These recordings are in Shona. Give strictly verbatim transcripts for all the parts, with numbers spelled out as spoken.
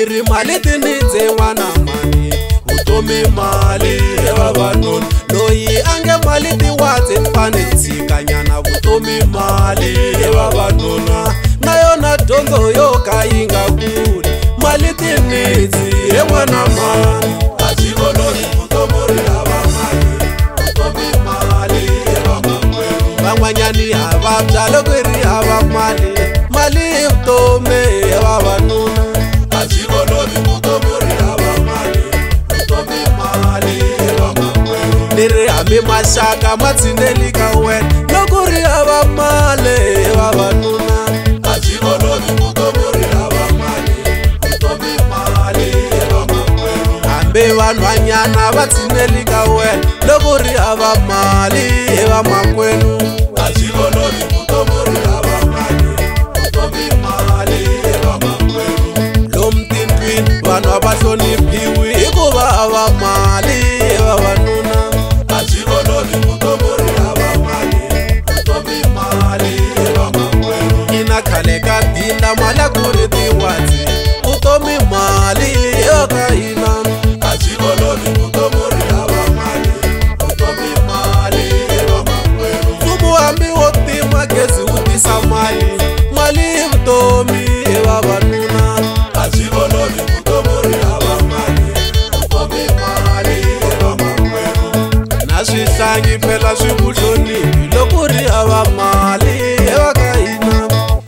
ri mali ti ni nwana mani vutomi mali e vavanuna loyi a nge mali ti watse fane tshikanyana vutomi mali e vavanuna na yona dyondzo yo ka yi nga kuli mali ti nitsi e n'wana mani a swi olovi vutomi ri hava mali vutomi mali e vamakwerhu van'wanyani hava bya loko ri hava mali mali i vutomi e vavanuna a swi olovi vutomi ri hava mali vutomi mali e vamakwerhu ni ri hambi maxaka ma tshineli ka wena loko ri hava mali e vavanuna a swi olovi vutomi ri hava mali vutomi mali e vamakwerhu hambi vanhwanyana va tshineli ka wena loko ri hava mali e vamakwerhu a swi olovi vutomi ri hava mali vutomi mali e vamakwerhu lomu tindlwini vanhu a va hloniphiwi hikuva hava mali e vavanuna a swi olovi vutomi ri hava mali vutomi mali e vamakwerhu ina khale ka dinda mali a ku ri tiwatsi vutomi mali yo ka hina a swi olovi vutomi ri hava mali vutomi mali e vamakwerhu mfumo hambi wo tima gezi wu tisa mali mali i vutomi e vavanuna a swi olovi vutomi ri hava mali vutomi mali e vamakwerhu na swihlangi phela swi vuhlonipi loko ri hava mali e va ka hina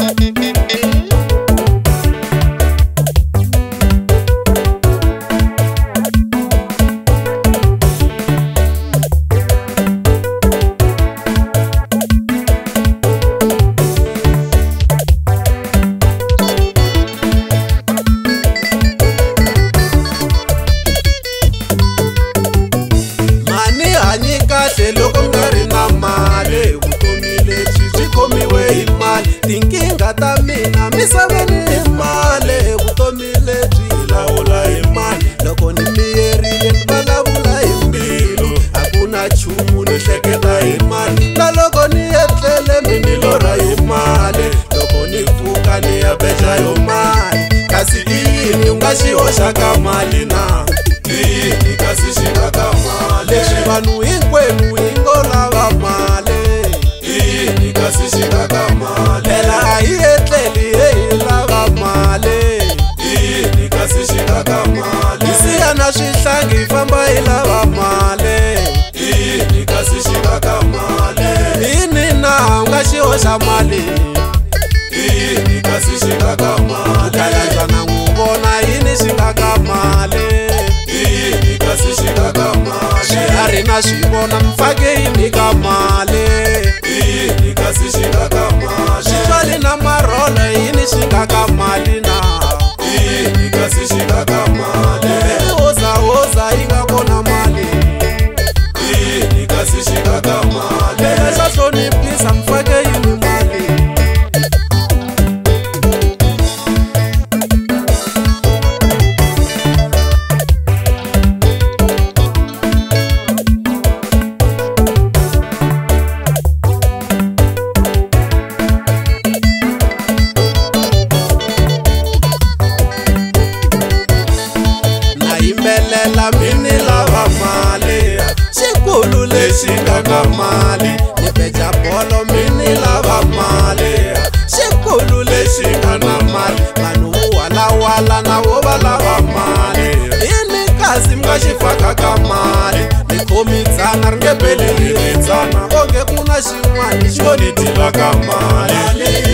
loko nga ri na mali vutomi lebyi byi khomiwe hi mali tinkingha ta mina misaveni hi mali vutomi lebyi lawula hi mali loko ni miyerile ni vulavula hi mbilu a ku na nchumu ni hleketa hi mali na loko ni etlele mi ni lorha hi mali loko ni pfuka ni ya beja yo mali kasi i yini u nga xi hoxaka mali na i yini kasi xi nga ka mali leswi vanhu hinkwenu hi ngo lava mali i yini kasi xi nga ka mali phela a hi etleli hi lava mali i yini kasi xi nga ka mali hi siya na swihlangi hi famba hi lava mali i yini kasi xi nga ka mali yini na u nga xi hoxa mali i yini kasi xi nga ka mali khalanjana n'wu vona yini xi nga ka mali i yini kasi xi nga ka mali swiharhi na swi vona mfake yini ka mali i yini kasi xi nga ka mali switswali na marholo yini xi nga ka mali na i yini kasi xi nga ka mali i hozahoza yi nga kona mali i yini kasi xi nga ka mali phela xa hloniphisa mfake yini mali yimbelela mini lava mali xikulu lexi nga ka mali ni beja bolo mini lava mali xikulu lexi nga na mali vanhu vo walawala na vo va lava mali yini kasi mi nga xi faka ka mali ni khomitsana ri nge beli ri ritsana onge ku na xin'wana xo ni tiva ka mali